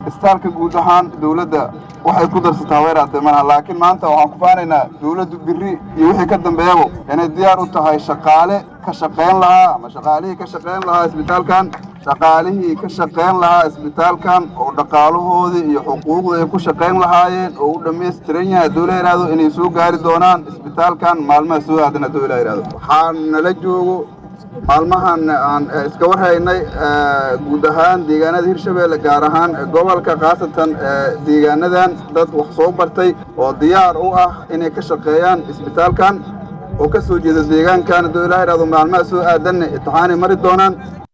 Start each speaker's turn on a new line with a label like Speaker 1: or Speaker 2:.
Speaker 1: istaalka guud ahaan dawladda waxay ku darsataa weeraatay malaha laakiin maanta waxaan ku faanaynaa dawladdu birri iyo wixii ka dambeeyaba inay diyaar u tahay shaqaale ka shaqayn lahaa ama shaqaalihii ka shaqayn lahaa isbitaalkan shaqaalihii ka shaqayn lahaa isbitaalkan oo dhaqaalahoodii iyo xuquuqda ay ku shaqayn lahaayeen oo u dhammaystiran yahay hadduu la yidhaahdo inay soo gaari doonaan isbitaalkan maalmaha soo aadan hadduu la yidhaahdo waxaan nala joogo maalmahan aan iska warhaynay guud ahaan deegaanada Hirshabeelle gaar ahaan gobolka qaasatan deegaanadan dad wax soo bartay oo diyaar u ah inay ka shaqeeyaan isbitaalkan oo ka soo jeeda deegaankan hadduu la yidhaahdo maalmaha soo aadan imtixaan mari doonaan